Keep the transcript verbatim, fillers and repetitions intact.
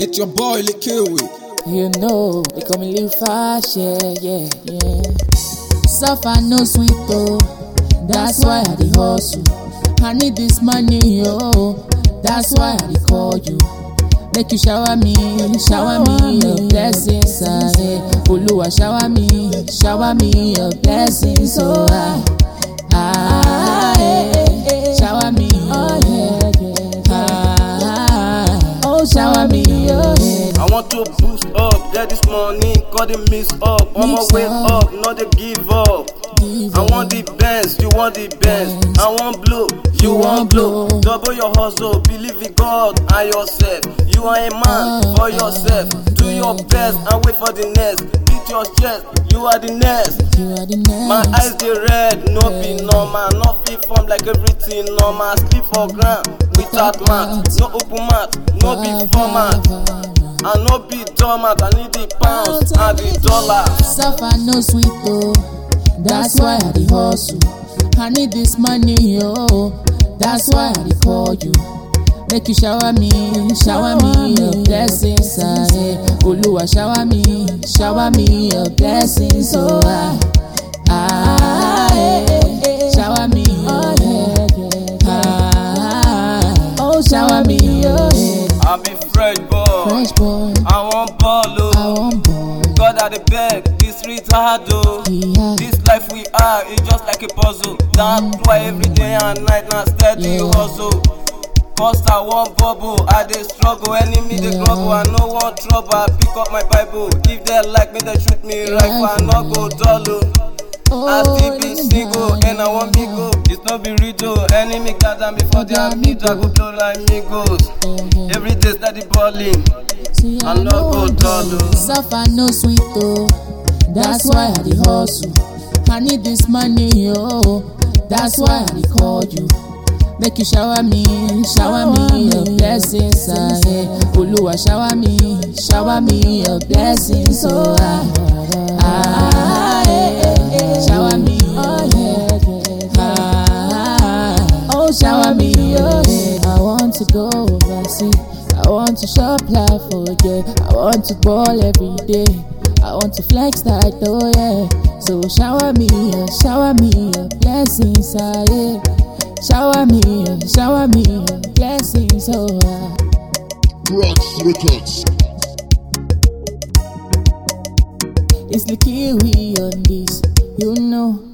It's your boy, Lil Kiwi. You know, they call me Lil Fast, yeah, yeah, yeah. Suffer no sweet, oh. That's why I dey hustle. I need this money, oh. That's why I dey call you. Make you shower me, shower me your blessings, ah, yeah. Oluwa shower me, shower me your blessings, oh, ah, ah, yeah. Shower me, oh, yeah, yeah. Ah, oh, shower me, oh, yeah. I want to boost up, get this money, call the mix up. On my way up, not to give up. I want the best, you want the best. I want blue, you want blue. Double your hustle, believe in God and yourself. You are a man for yourself. Do your best and wait for the next. Beat your chest, you are the next. My eyes they red, no be normal. Not fit form like everything normal. Sleep for ground without mat, no open mat, no be format. I no be dormant, I need the pounds and the dollars. Suffer no sweet, oh. That's why I dey hustle. I need this money, oh. That's why I dey call you. Make you shower me, shower me your blessings, ah, yeah. Oluwa shower me, shower me your blessings, oh, ah, ah, yeah. Shower me, oh, yeah, ah, oh, shower me, oh, yeah. I be fresh boy, fresh boy. I want ball, oh. I want ball. God at the beg, this street hard, oh. Yeah. This life we are, it's just like a puzzle. That's why every day and night, now steady Yeah. hustle. Cause I want bubble, I dey struggle, enemy dey Yeah. grumble, I no want trouble, I pick up my Bible. If they like me, they shoot me right, but I no go dull, oh. I still be single, and I want me go. It's not be riddle, enemy gather before they are meet, I go blow like amigos. Every day steady balling, I no go dull, oh. Suffer no sweet, oh. That's why I dey hustle. I need this money, oh. That's why I dey call you. Make you shower me, shower me your blessings, ah, yeah. Oluwa shower me, shower me your blessings, oh, ah, ah, yeah. Shower me, oh, yeah, ah, oh, shower me, oh, yeah. I want to go overseas, I want to shop life, oh, yeah. I want to ball every day, I want to flex that, oh, yeah. So shower me, oh, shower me your blessings, ah, yeah. Shower me, shower me blessings, oh, ah. Drugs Records. It's the Kiwi on this, you know.